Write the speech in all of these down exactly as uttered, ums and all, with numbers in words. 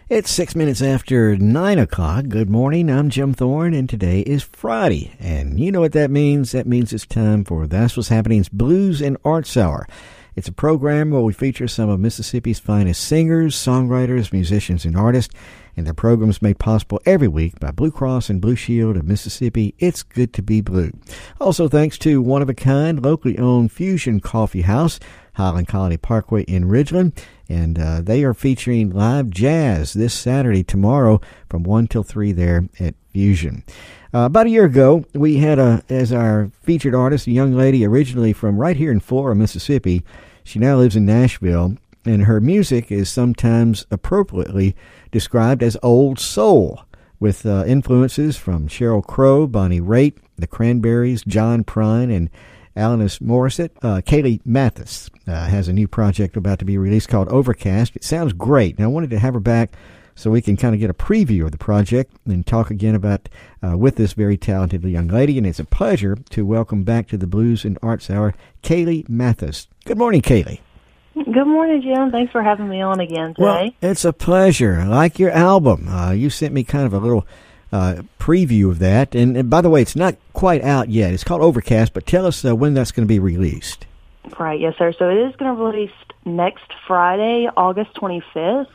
It's six minutes after nine o'clock. Good morning. I'm Jim Thorne, and today is Friday. And you know what that means? That means it's time for That's What's Happening's Blues and Arts Hour. It's a program where we feature some of Mississippi's finest singers, songwriters, musicians, and artists. And their program is made possible every week by Blue Cross and Blue Shield of Mississippi. It's good to be blue. Also thanks to one-of-a-kind, locally owned Fusion Coffee House, Highland Colony Parkway in Ridgeland. And uh, they are featuring live jazz this Saturday, tomorrow, from one till three there at Fusion. Uh, about a year ago, we had a, as our featured artist, a young lady originally from right here in Flora, Mississippi. She now lives in Nashville, and her music is sometimes appropriately described as old soul, with uh, influences from Sheryl Crow, Bonnie Raitt, the Cranberries, John Prine, and Alanis Morissette. Uh, Kaylee Mathis uh, has a new project about to be released called Overcast. It sounds great. And I wanted to have her back so we can kind of get a preview of the project and talk again about uh, with this very talented young lady. And it's a pleasure to welcome back to the Blues and Arts Hour, Kaylee Mathis. Good morning, Kaylee. Good morning, Jim. Thanks for having me on again today. Well, it's a pleasure. I like your album. Uh, you sent me kind of a little uh, preview of that. And, and by the way, it's not quite out yet. It's called Overcast, but tell us uh, when that's going to be released. Right, yes, sir. So it is going to be released next Friday, August twenty-fifth.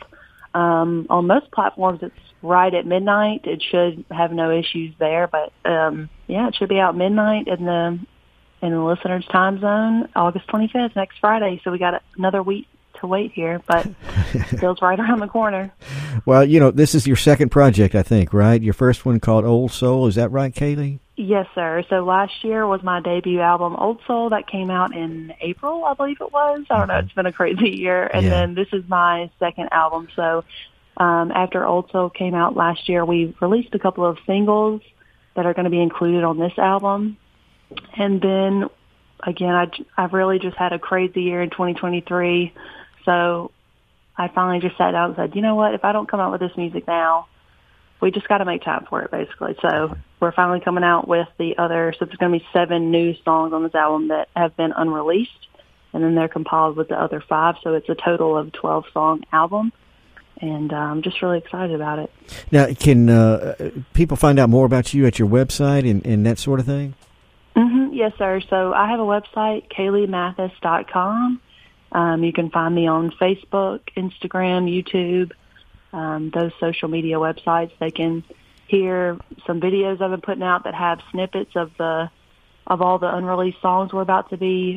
Um, on most platforms, it's right at midnight. It should have no issues there. But, um, yeah, it should be out midnight in the in the listener's time zone, August twenty-fifth, next Friday. So we got another week to wait here, but it feels right around the corner. Well, you know, this is your second project, I think, right? Your first one called Old Soul. Is that right, Kaylee? Yes, sir. So last year was my debut album, Old Soul. That came out in April, I believe it was. I don't know. It's been a crazy year. And yeah. then this is my second album. So um, after Old Soul came out last year, we released a couple of singles that are going to be included on this album. And then, again, I, I've really just had a crazy year in twenty twenty-three. So I finally just sat down and said, you know what, if I don't come out with this music now, we just got to make time for it, basically. So we're finally coming out with the other, so there's going to be seven new songs on this album that have been unreleased, and then they're compiled with the other five. So it's a total of twelve-song album, and uh, I'm just really excited about it. Now, can uh, people find out more about you at your website and, and that sort of thing? Mm-hmm. Yes, sir. So I have a website, kaylee mathis dot com. Um, you can find me on Facebook, Instagram, YouTube, um, those social media websites. They can hear some videos I've been putting out that have snippets of the of all the unreleased songs we're about to be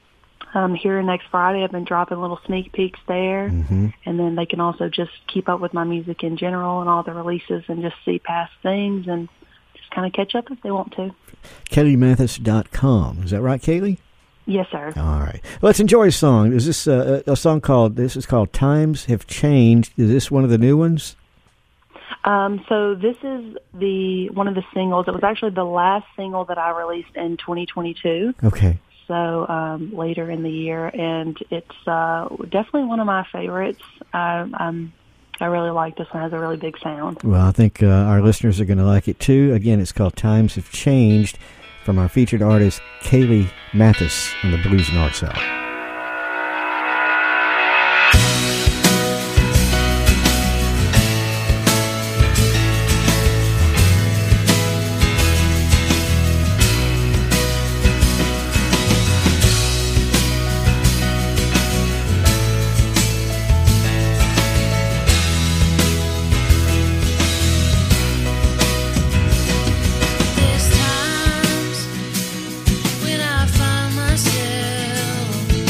um, hearing next Friday. I've been dropping little sneak peeks there. Mm-hmm. And then they can also just keep up with my music in general and all the releases and just see past things and just kind of catch up if they want to. kaylee mathis dot com. Is that right, Kaylee? Yes, sir. All right. Let's enjoy a song. Is this uh, a song called, this is called Times Have Changed. Is this one of the new ones? Um, so this is the one of the singles. It was actually the last single that I released in twenty twenty-two. Okay. So um, later in the year, and it's uh, definitely one of my favorites. I, I'm, I really like this one. It has a really big sound. Well, I think uh, our listeners are going to like it too. Again, it's called Times Have Changed, from our featured artist, Kaylee Mathis, on the Blues and Arts Hour. There's times when I find myself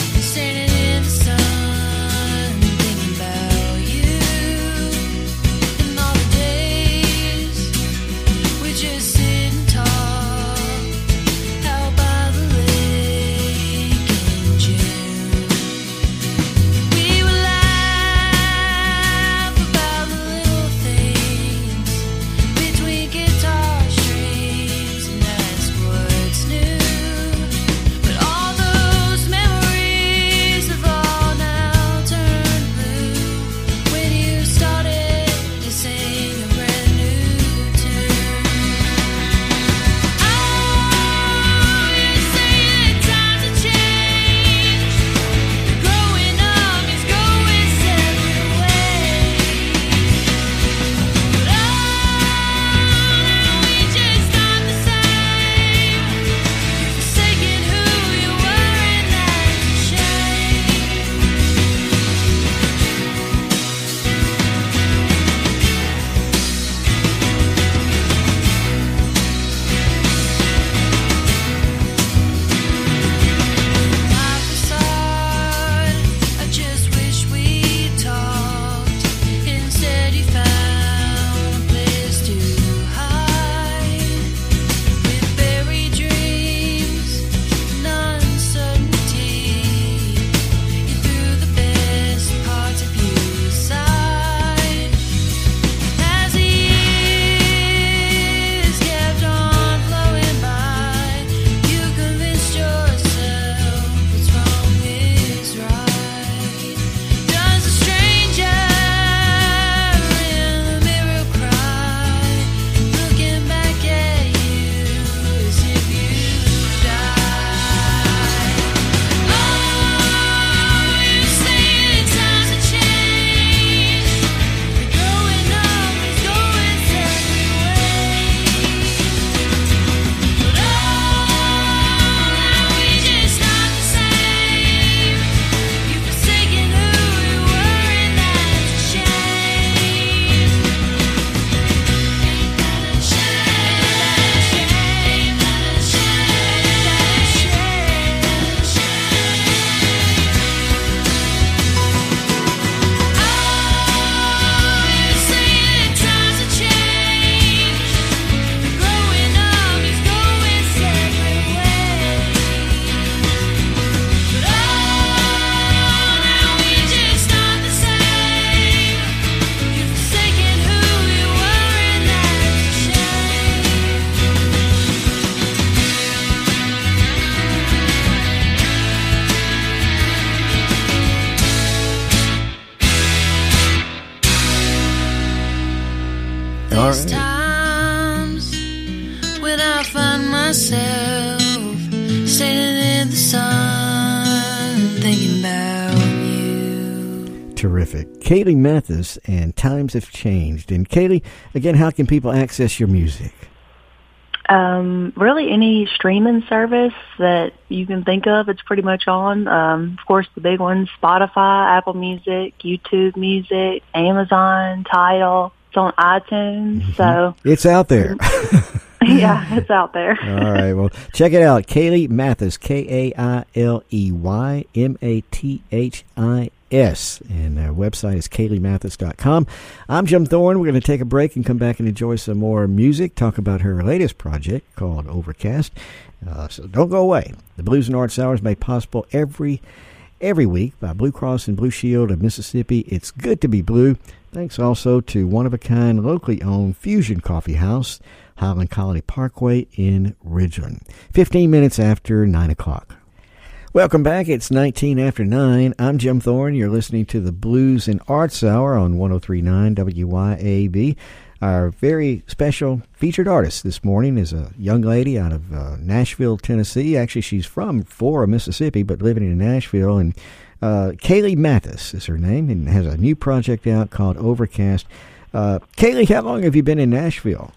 There's right. times when I find myself standing in the sun thinking about you. Terrific. Kaylee Mathis and Times Have Changed. And Kaylee, again, how can people access your music? Um, really any streaming service that you can think of, it's pretty much on. Um, of course, the big ones, Spotify, Apple Music, YouTube Music, Amazon, Tidal. It's on iTunes. Mm-hmm. So it's out there. Yeah, it's out there. All right. Well, check it out. Kaylee Mathis, K A I L E Y M A T H I S. And our website is kaylee mathis dot com. I'm Jim Thorne. We're going to take a break and come back and enjoy some more music, talk about her latest project called Overcast. Uh, so don't go away. The Blues and Arts Hour is made possible every every week by Blue Cross and Blue Shield of Mississippi. It's good to be blue. Thanks also to one-of-a-kind, locally owned Fusion Coffee House, Highland Colony Parkway in Ridgeland. fifteen minutes after nine o'clock. Welcome back. It's nineteen after nine. I'm Jim Thorne. You're listening to the Blues and Arts Hour on one oh three point nine W Y A B. Our very special featured artist this morning is a young lady out of uh, Nashville, Tennessee. Actually, she's from Flora, Mississippi, but living in Nashville. And uh, Kaylee Mathis is her name and has a new project out called Overcast. Uh, Kaylee, how long have you been in Nashville?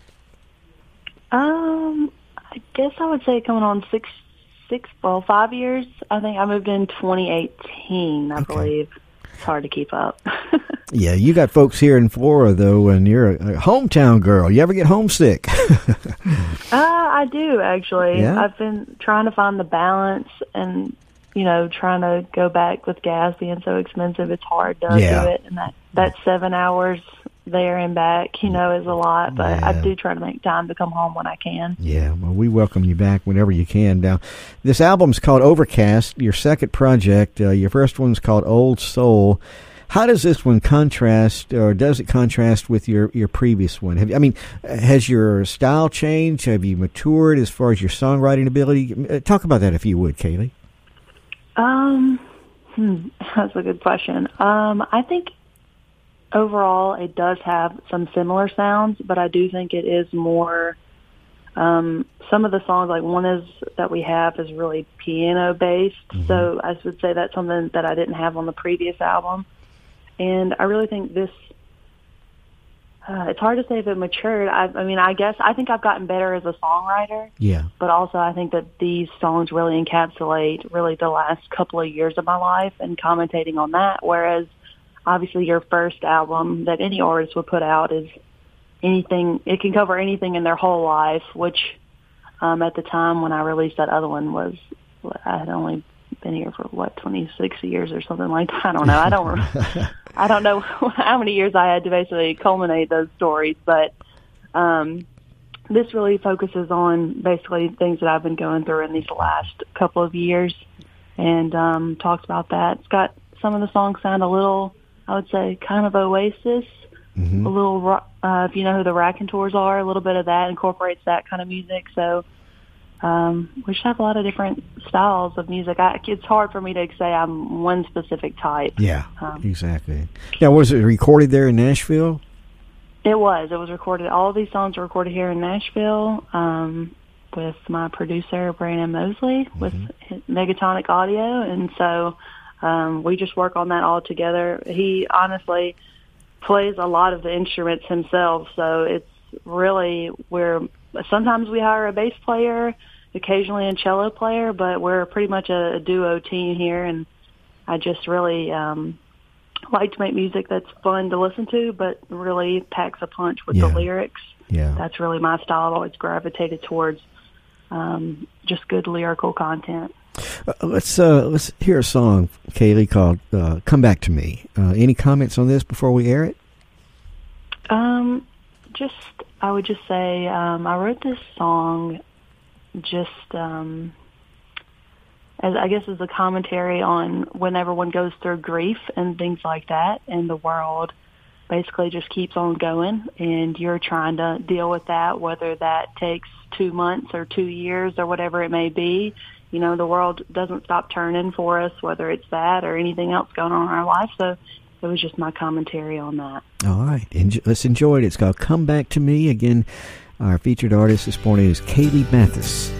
Um, I guess I would say coming on six, six, well, five years. I think I moved in twenty eighteen, I okay. believe. It's hard to keep up. Yeah, you got folks here in Florida, though, and you're a, a hometown girl. You ever get homesick? uh, I do, actually. Yeah? I've been trying to find the balance and, you know, trying to go back with gas being so expensive. It's hard to yeah. do it. And that, that seven hours there and back, you know, is a lot. But yeah. I do try to make time to come home when I can. Yeah, well, we welcome you back whenever you can. Now, this album's called Overcast, your second project. Uh, your first one's called Old Soul. How does this one contrast, or does it contrast with your, your previous one? Have, I mean, has your style changed? Have you matured as far as your songwriting ability? Talk about that if you would, Kaylee. Um, hmm, that's a good question. Um, I think overall it does have some similar sounds, but I do think it is more, um, some of the songs, like one is that we have is really piano based. Mm-hmm. So I would say that's something that I didn't have on the previous album. And I really think this, uh, it's hard to say if it matured. I, I mean, I guess I think I've gotten better as a songwriter. Yeah. But also I think that these songs really encapsulate really the last couple of years of my life and commentating on that. Whereas obviously your first album that any artist would put out is anything, it can cover anything in their whole life, which um, at the time when I released that other one was, I had only been here for what, twenty-six years or something like that. I don't know. I don't I don't know how many years I had to basically culminate those stories, but um, this really focuses on basically things that I've been going through in these last couple of years and um, talks about that. It's got some of the songs sound a little, I would say, kind of Oasis, mm-hmm. a little, uh, if you know who the Raconteurs are, a little bit of that incorporates that kind of music. So um, we just have a lot of different styles of music. I, it's hard for me to say I'm one specific type. Yeah, um, exactly. Now, was it recorded there in Nashville? It was. It was recorded. All of these songs were recorded here in Nashville um, with my producer, Brandon Mosley, mm-hmm. with Megatonic Audio. And so um, we just work on that all together. He honestly plays a lot of the instruments himself, so it's really, we're, sometimes we hire a bass player, occasionally a cello player, but we're pretty much a, a duo team here, and I just really um, like to make music that's fun to listen to, but really packs a punch with yeah. the lyrics. Yeah. That's really my style. I've always gravitated towards um, just good lyrical content. Uh, let's uh, let's hear a song, Kaylee, called uh, "Come Back to Me." Uh, any comments on this before we air it? Um, just I would just say um, I wrote this song just um, as I guess as a commentary on when everyone goes through grief and things like that, and the world basically just keeps on going, and you're trying to deal with that, whether that takes two months or two years or whatever it may be. You know, the world doesn't stop turning for us, whether it's that or anything else going on in our life. So it was just my commentary on that. All right. Enjoy, let's enjoy it. It's called Come Back to Me. Again, our featured artist this morning is Kaylee Mathis.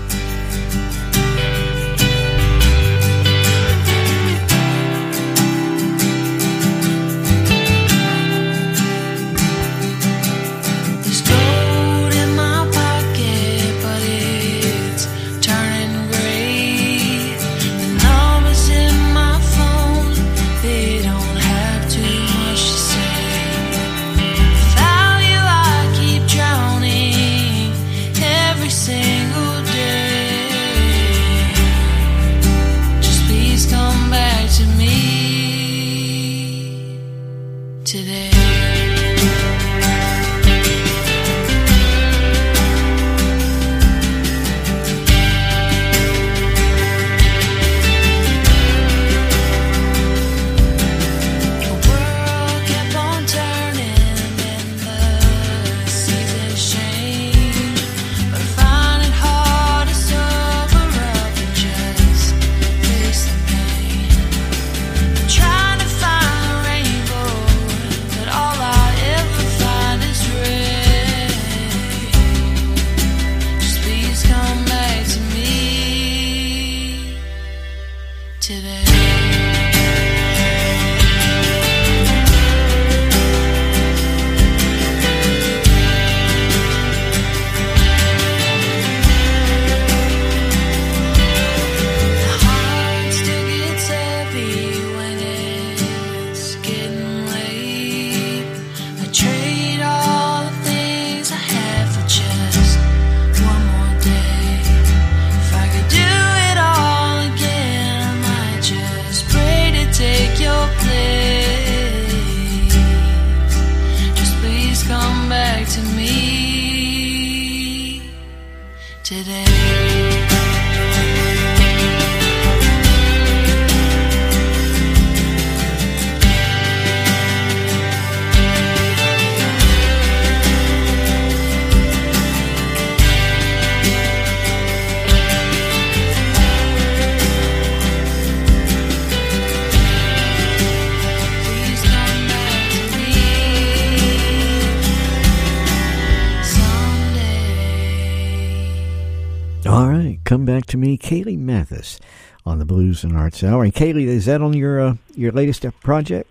Come Back to Me, Kaylee Mathis on the Blues and Arts Hour. And Kaylee, is that on your uh, your latest project?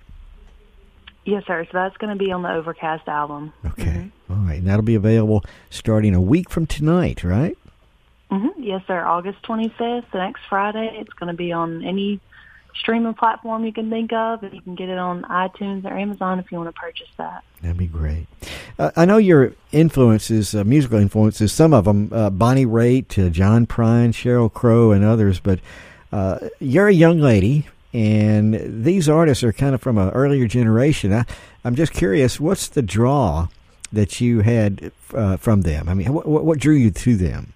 Yes, sir. So that's going to be on the Overcast album. Okay. Mm-hmm. All right. And that'll be available starting a week from tonight, right? Mm-hmm. Yes, sir. August twenty-fifth, the next Friday. It's going to be on any streaming platform you can think of, and you can get it on iTunes or Amazon if you want to purchase that. That'd be great. Uh, I know your influences, uh, musical influences, some of them, uh, Bonnie Raitt, uh, John Prine, Sheryl Crow, and others, but uh, you're a young lady, and these artists are kind of from an earlier generation. I, I'm just curious, what's the draw that you had uh, from them? I mean, what, what drew you to them?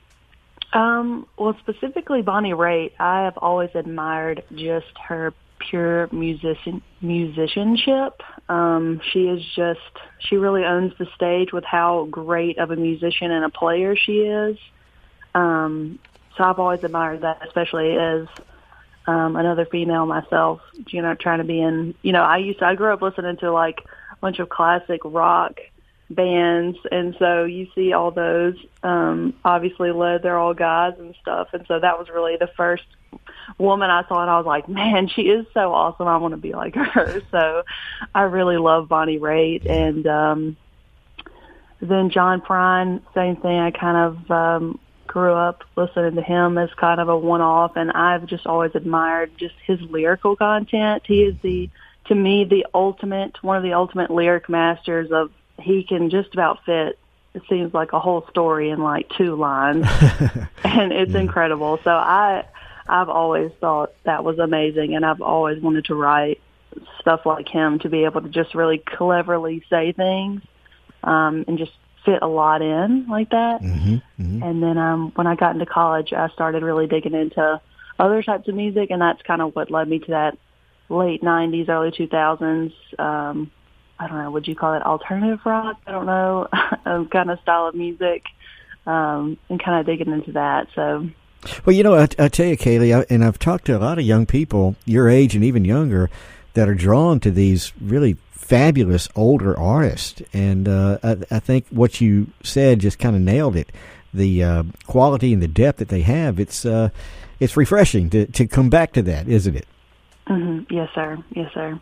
Um, well, specifically Bonnie Raitt, I have always admired just her pure musician musicianship. Um, she is just, she really owns the stage with how great of a musician and a player she is. Um, so I've always admired that, especially as um, another female myself, you know, trying to be in, you know, I used to, I grew up listening to like a bunch of classic rock bands, and so you see all those um obviously led, they're all guys and stuff, and so that was really the first woman I saw, and I was like, man, she is so awesome, I want to be like her. So I really love Bonnie Raitt. And um then John Prine, same thing. I kind of um grew up listening to him as kind of a one-off, and I've just always admired just his lyrical content. He is the, to me, the ultimate, one of the ultimate lyric masters of, he can just about fit, it seems like, a whole story in like two lines. And it's yeah. incredible. So I, I've always thought that was amazing, and I've always wanted to write stuff like him, to be able to just really cleverly say things um, and just fit a lot in like that. Mm-hmm, mm-hmm. And then um, when I got into college, I started really digging into other types of music, and that's kind of what led me to that late nineties, early two thousands um I don't know, would you call it alternative rock? I don't know, um, kind of style of music, um, and kind of digging into that. So, well, you know, I, I tell you, Kaylee, I, and I've talked to a lot of young people your age and even younger that are drawn to these really fabulous older artists. And uh, I, I think what you said just kind of nailed it. The uh, quality and the depth that they have, it's uh, it's refreshing to, to come back to that, isn't it? Mm-hmm. Yes, sir. Yes, sir.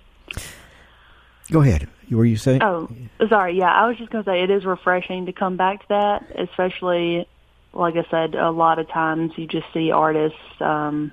Go ahead. What were you saying? Oh, sorry. Yeah, I was just going to say it is refreshing to come back to that, especially, like I said, a lot of times you just see artists um,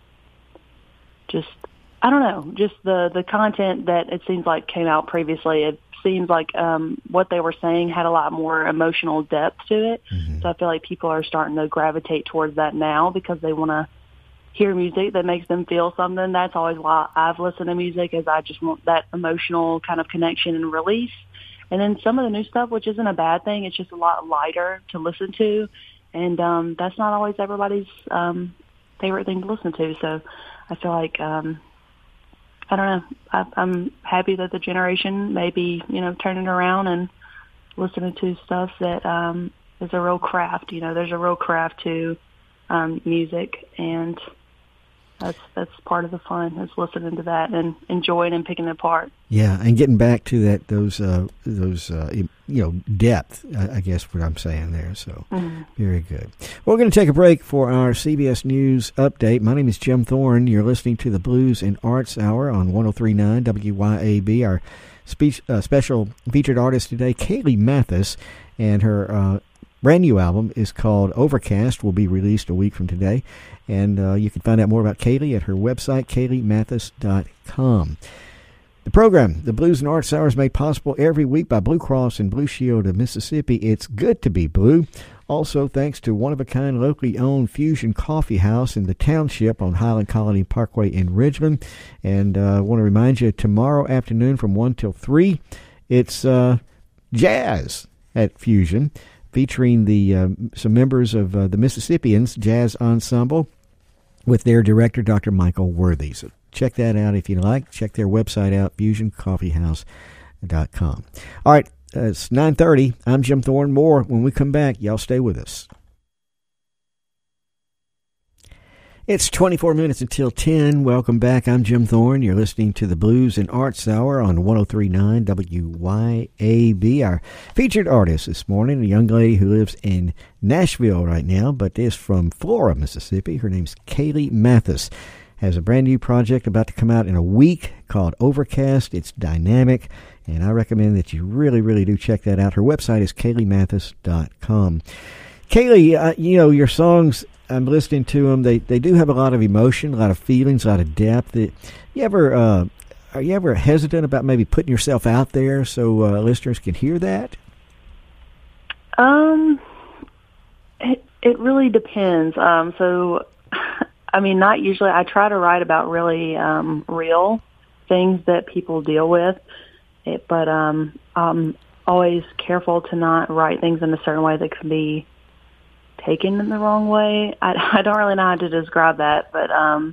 just, I don't know, just the, the content that it seems like came out previously. It seems like um, what they were saying had a lot more emotional depth to it. Mm-hmm. So I feel like people are starting to gravitate towards that now because they want to hear music that makes them feel something. That's always why I've listened to music, is I just want that emotional kind of connection and release. And then some of the new stuff, which isn't a bad thing, it's just a lot lighter to listen to. And um, that's not always everybody's um, favorite thing to listen to. So I feel like, um, I don't know, I, I'm happy that the generation may be, you know, turning around and listening to stuff that um, is a real craft. You know, there's a real craft to um, music, and That's that's part of the fun, is listening to that and enjoying and picking it apart. Yeah, and getting back to that those uh, those uh, you know depth, I guess what I'm saying there. So mm-hmm. Very good. Well, we're going to take a break for our C B S News update. My name is Jim Thorne. You're listening to the Blues and Arts Hour on one oh three point nine W Y A B. Our speech, uh, special featured artist today, Kaylee Mathis, and her uh, brand new album is called Overcast. Will be released a week from today. And uh, you can find out more about Kaylee at her website, kaylee mathis dot com. The program, the Blues and Arts Hour, is made possible every week by Blue Cross and Blue Shield of Mississippi. It's good to be blue. Also, thanks to one-of-a-kind, locally owned Fusion Coffee House in the township on Highland Colony Parkway in Ridgeland. And uh, I want to remind you, tomorrow afternoon from one till three, it's uh, jazz at Fusion, featuring the uh, some members of uh, the Mississippians Jazz Ensemble, with their director, Doctor Michael Worthy. So check that out if you like. Check their website out, fusion coffee house dot com. All right, uh, it's nine thirty. I'm Jim Thorne. More when we come back. Y'all stay with us. It's twenty-four minutes until ten. Welcome back. I'm Jim Thorne. You're listening to the Blues and Arts Hour on one oh three point nine W Y A B. Our featured artist this morning, a young lady who lives in Nashville right now, but is from Flora, Mississippi. Her name's Kaylee Mathis. Has a brand new project about to come out in a week called Overcast. It's dynamic, and I recommend that you really, really do check that out. Her website is kaylee mathis dot com. Kaylee, uh, you know, your songs, I'm listening to them. They they do have a lot of emotion, a lot of feelings, a lot of depth. You ever uh, are you ever hesitant about maybe putting yourself out there so uh, listeners can hear that? Um, it it really depends. Um, so, I mean, not usually. I try to write about really um, real things that people deal with, it, but um, I'm always careful to not write things in a certain way that can be taken in the wrong way. I, I don't really know how to describe that, but um,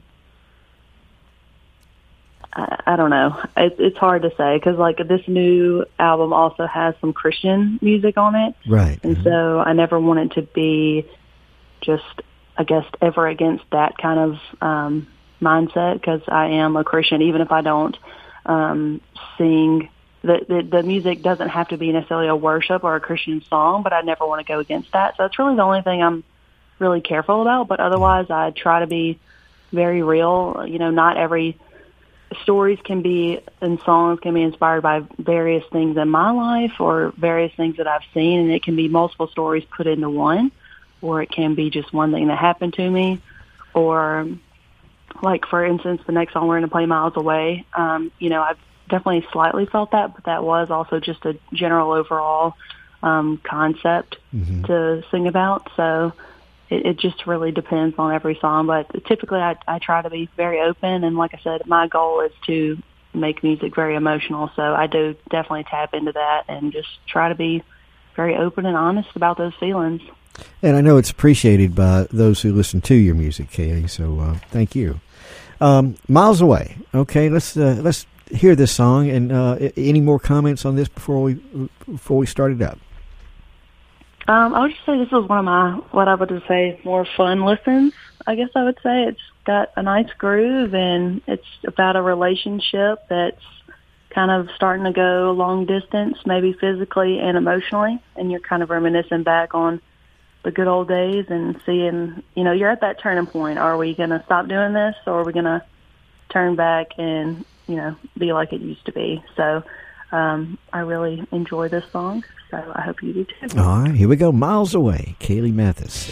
I, I don't know. It, it's hard to say because, like, this new album also has some Christian music on it, right? And mm-hmm. so I never wanted to be just, I guess, ever against that kind of um, mindset because I am a Christian, even if I don't um, sing. The, the the music doesn't have to be necessarily a worship or a Christian song, but I never want to go against that. So it's really the only thing I'm really careful about. But otherwise, I try to be very real. You know, not every stories can be and songs can be inspired by various things in my life or various things that I've seen, and it can be multiple stories put into one, or it can be just one thing that happened to me, or like for instance, the next song we're going to play, Miles Away. Um, you know, I've definitely slightly felt that, but that was also just a general overall um, concept mm-hmm. to sing about. So it, it just really depends on every song. But typically I, I try to be very open. And like I said, my goal is to make music very emotional. So I do definitely tap into that and just try to be very open and honest about those feelings. And I know it's appreciated by those who listen to your music, Kaylee. So uh, thank you. Um, Miles Away. Okay, let's uh, let's hear this song. And uh, any more comments on this before we before we start it up? Um, I would just say this is one of my, what I would just say, more fun listens. I guess I would say it's got a nice groove, and it's about a relationship that's kind of starting to go long distance, maybe physically and emotionally, and you're kind of reminiscing back on the good old days and seeing, you know, you're at that turning point. Are we going to stop doing this, or are we going to turn back and, you know, be like it used to be? So um, I really enjoy this song, so I hope you do too. All right, here we go. Miles Away, Kaylee Mathis.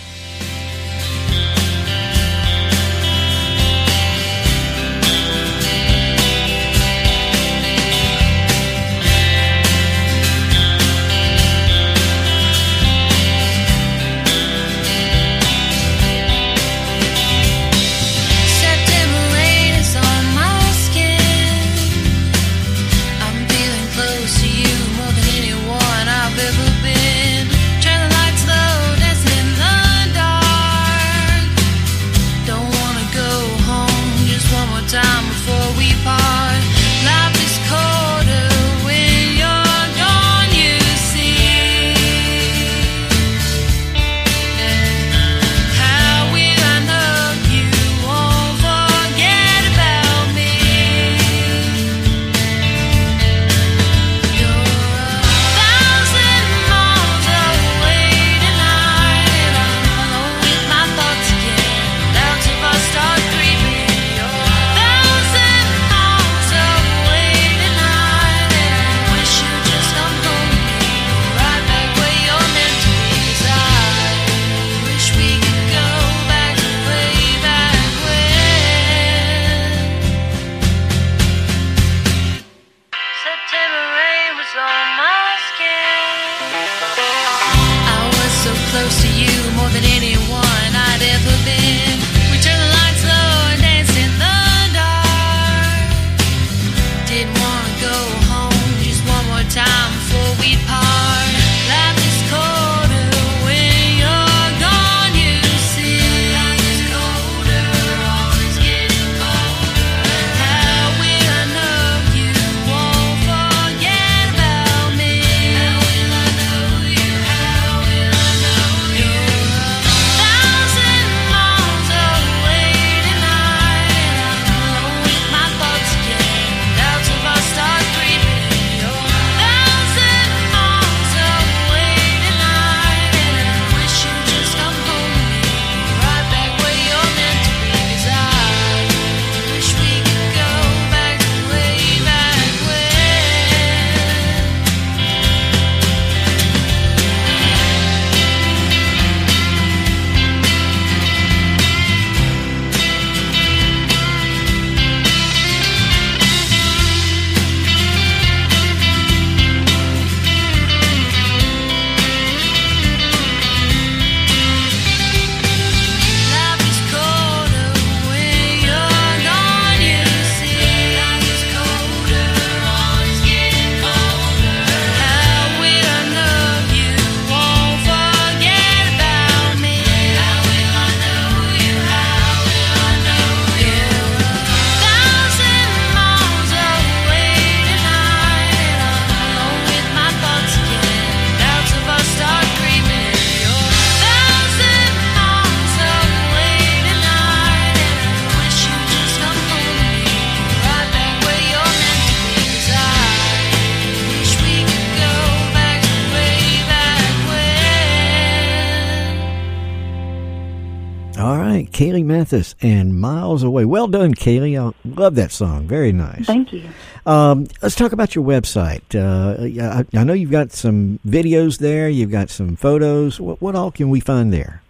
Kaylee Mathis and Miles Away. Well done, Kaylee. I love that song. Very nice. Thank you. Um, let's talk about your website. Uh, I, I know you've got some videos there. You've got some photos. What, what all can we find there?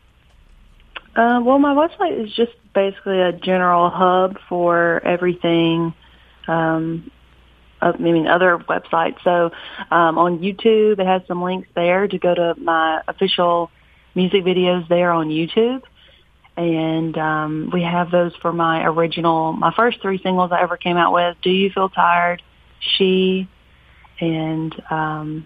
Uh, well, my website is just basically a general hub for everything. Um, I mean, other websites. So um, on YouTube, it has some links there to go to my official music videos there on YouTube. And um, we have those for my original, my first three singles I ever came out with, Do You Feel Tired, She, and um,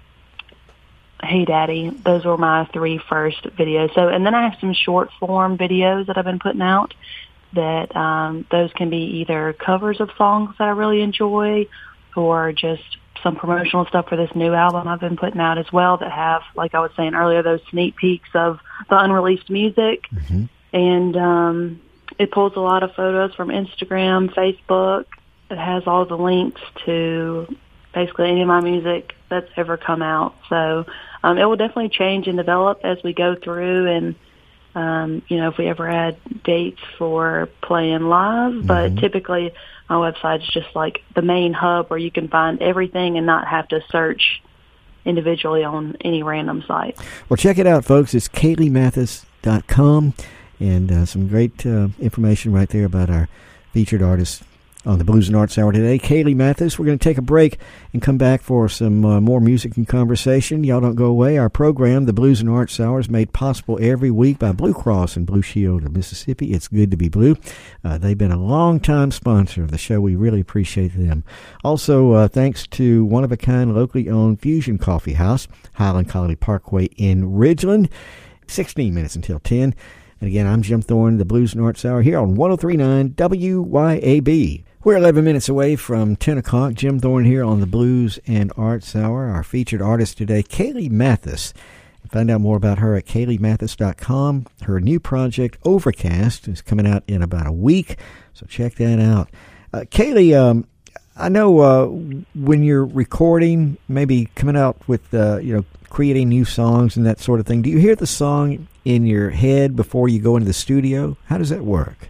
Hey Daddy. Those were my three first videos. So, and then I have some short form videos that I've been putting out that um, those can be either covers of songs that I really enjoy or just some promotional stuff for this new album I've been putting out as well that have, like I was saying earlier, those sneak peeks of the unreleased music. Mm-hmm. And um, it pulls a lot of photos from Instagram, Facebook. It has all the links to basically any of my music that's ever come out. So um, it will definitely change and develop as we go through, and um, you know, if we ever add dates for playing live. Mm-hmm. But typically my website is just like the main hub where you can find everything and not have to search individually on any random site. Well, check it out, folks. It's Kaylee Mathis dot com, and uh, some great uh, information right there about our featured artist on the Blues and Arts Hour today, Kaylee Mathis. We're going to take a break and come back for some uh, more music and conversation. Y'all don't go away. Our program, the Blues and Arts Hour, is made possible every week by Blue Cross and Blue Shield of Mississippi. It's good to be blue. Uh, they've been a long-time sponsor of the show. We really appreciate them. Also, uh, thanks to one-of-a-kind locally owned Fusion Coffee House, Highland Colony Parkway in Ridgeland. sixteen minutes until ten. And again, I'm Jim Thorne, the Blues and Arts Hour, here on one oh three point nine W Y A B. We're eleven minutes away from ten o'clock. Jim Thorne here on the Blues and Arts Hour. Our featured artist today, Kaylee Mathis. Find out more about her at Kaylee Mathis dot com. Her new project, Overcast, is coming out in about a week, so check that out. Uh, Kaylee, um, I know uh, when you're recording, maybe coming out with, uh, you know, creating new songs and that sort of thing, do you hear the song in your head before you go into the studio? How does that work?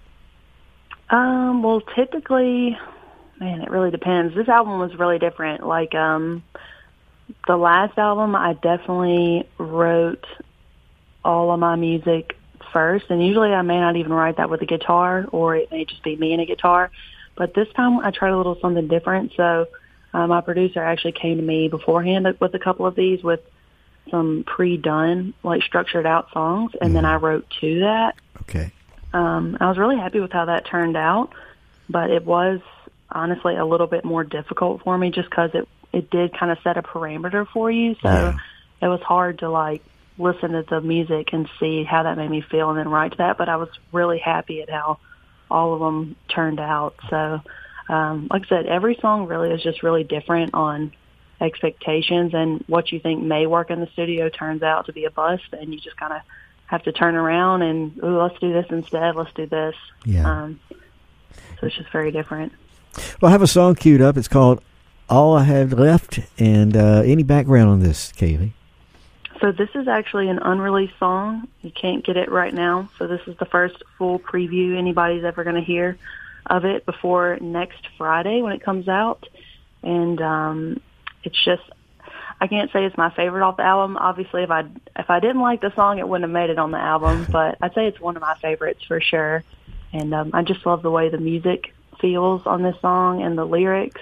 Um, well, typically, man, it really depends. This album was really different. Like, um, the last album, I definitely wrote all of my music first, and usually I may not even write that with a guitar, or it may just be me and a guitar. But this time I tried a little something different. So uh, my producer actually came to me beforehand with a couple of these with some pre-done, like structured out songs, and mm-hmm. then I wrote to that. Okay. Um, I was really happy with how that turned out, but it was honestly a little bit more difficult for me just because it, it did kind of set a parameter for you. So yeah. It was hard to like listen to the music and see how that made me feel and then write to that. But I was really happy at how all of them turned out. So um, like I said, every song really is just really different on expectations, and what you think may work in the studio turns out to be a bust, and you just kind of have to turn around and, ooh, let's do this instead, let's do this. Yeah. Um, so it's just very different. Well, I have a song queued up. It's called All I Have Left. And uh, any background on this, Kaylee? So this is actually an unreleased song. You can't get it right now. So this is the first full preview anybody's ever going to hear of it before next Friday when it comes out. And um, it's just, I can't say it's my favorite off the album. Obviously, if I if I didn't like the song, it wouldn't have made it on the album. But I'd say it's one of my favorites for sure. And um, I just love the way the music feels on this song and the lyrics.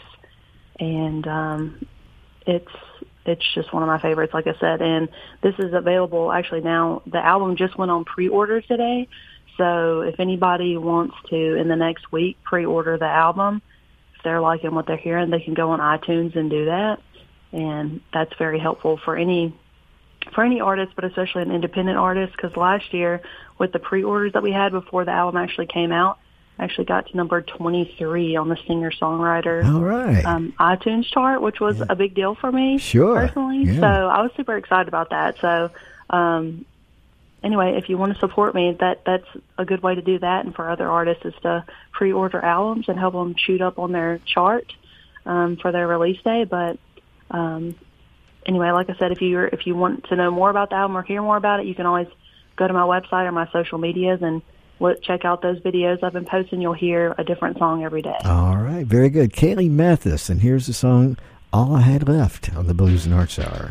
And um, it's it's just one of my favorites, like I said. And this is available actually now. The album just went on pre-order today. So if anybody wants to, in the next week, pre-order the album, if they're liking what they're hearing, they can go on iTunes and do that. And that's very helpful for any for any artist, but especially an independent artist, because last year with the pre-orders that we had before the album actually came out, I actually got to number twenty-three on the singer-songwriter All right. um, iTunes chart, which was yeah. a big deal for me sure. personally. Yeah. So I was super excited about that. So um, anyway, if you want to support me, that that's a good way to do that. And for other artists is to pre-order albums and help them shoot up on their chart um, for their release day. But Um, anyway, like I said, if you if you want to know more about the album or hear more about it, you can always go to my website or my social medias and look, check out those videos I've been posting. You'll hear a different song every day. All right, very good. Kaylee Mathis, and here's the song All I Had Left on the Blues and Arts Hour.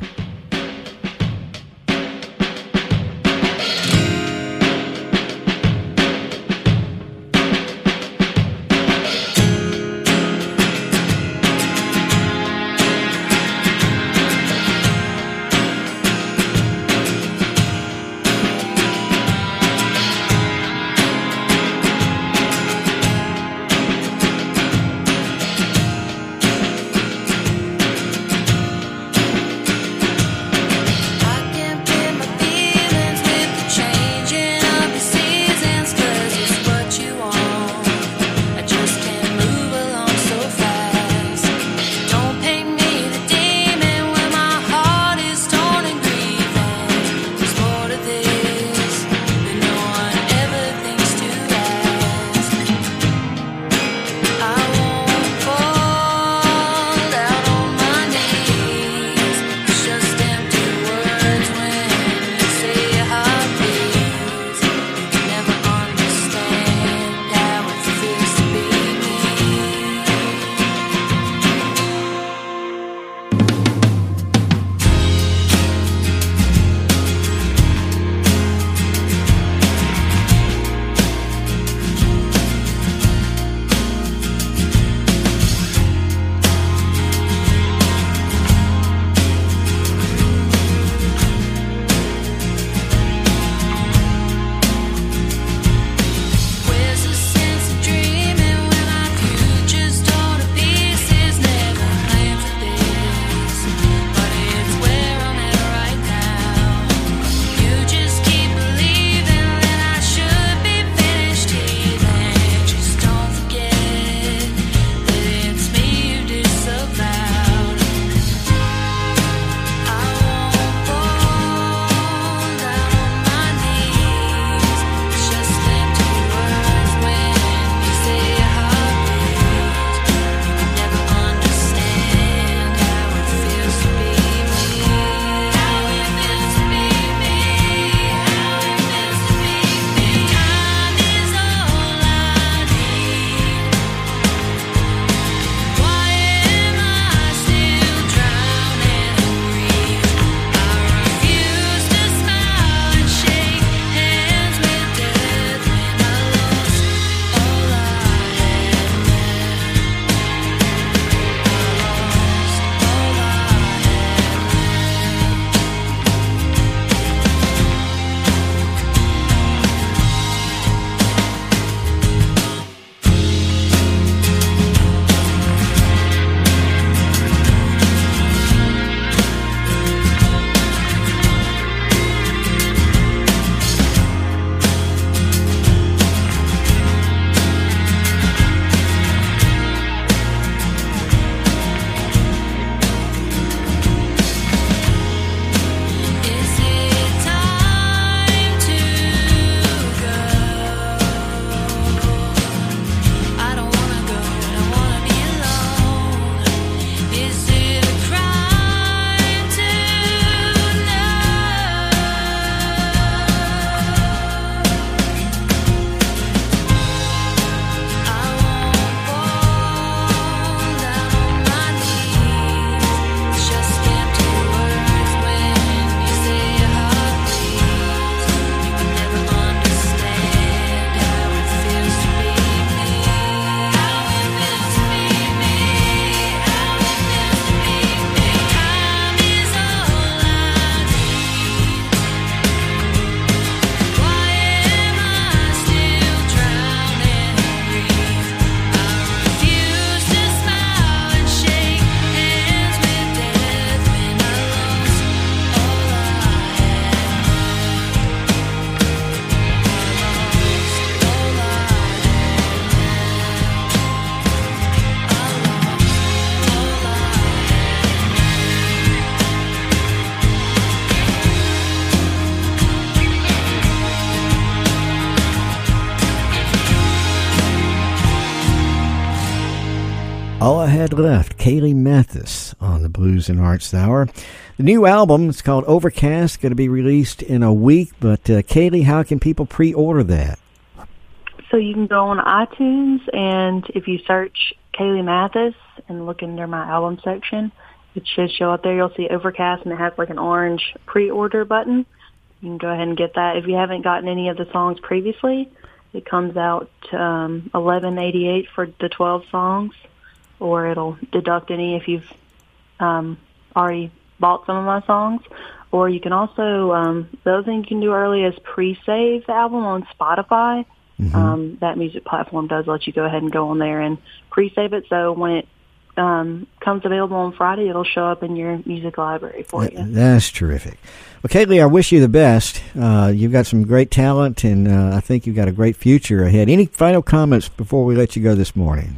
All I Had Left, Kaylee Mathis on the Blues and Arts Hour. The new album is called Overcast, going to be released in a week. But uh, Kaylee, how can people pre-order that? So you can go on iTunes, and if you search Kaylee Mathis and look under my album section, it should show up there. You'll see Overcast, and it has like an orange pre-order button. You can go ahead and get that. If you haven't gotten any of the songs previously, it comes out um, eleven eighty-eight for the twelve songs, or it'll deduct any if you've um, already bought some of my songs. Or you can also, um, the other thing you can do early is pre-save the album on Spotify. Mm-hmm. Um, that music platform does let you go ahead and go on there and pre-save it. So when it um, comes available on Friday, it'll show up in your music library for you. That's terrific. Well, Kaylee, I wish you the best. Uh, you've got some great talent, and uh, I think you've got a great future ahead. Any final comments before we let you go this morning?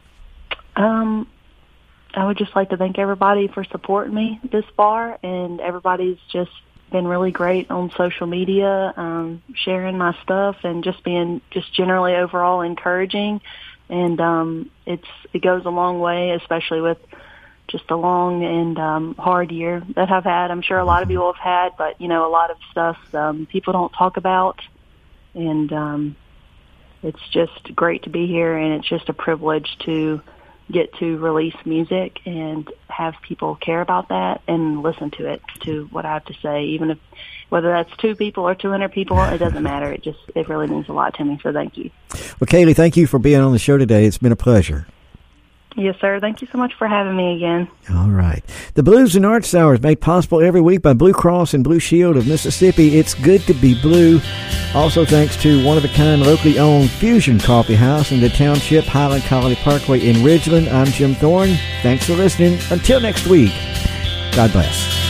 Um, I would just like to thank everybody for supporting me this far, and everybody's just been really great on social media, um, sharing my stuff and just being just generally overall encouraging. And um, it's it goes a long way, especially with just a long and um, hard year that I've had. I'm sure a lot of people have had, but, you know, a lot of stuff um, people don't talk about. And um, it's just great to be here, and it's just a privilege to get to release music and have people care about that and listen to it, to what I have to say, even if whether that's two people or two hundred people, it doesn't matter. It just it really means a lot to me, so thank you. Well, Kaylee, thank you for being on the show today. It's been a pleasure. Yes, sir. Thank you so much for having me again. All right. The Blues and Arts Hour is made possible every week by Blue Cross and Blue Shield of Mississippi. It's good to be blue. Also thanks to one-of-a-kind locally owned Fusion Coffee House in the township, Highland Colony Parkway in Ridgeland. I'm Jim Thorne. Thanks for listening. Until next week, God bless.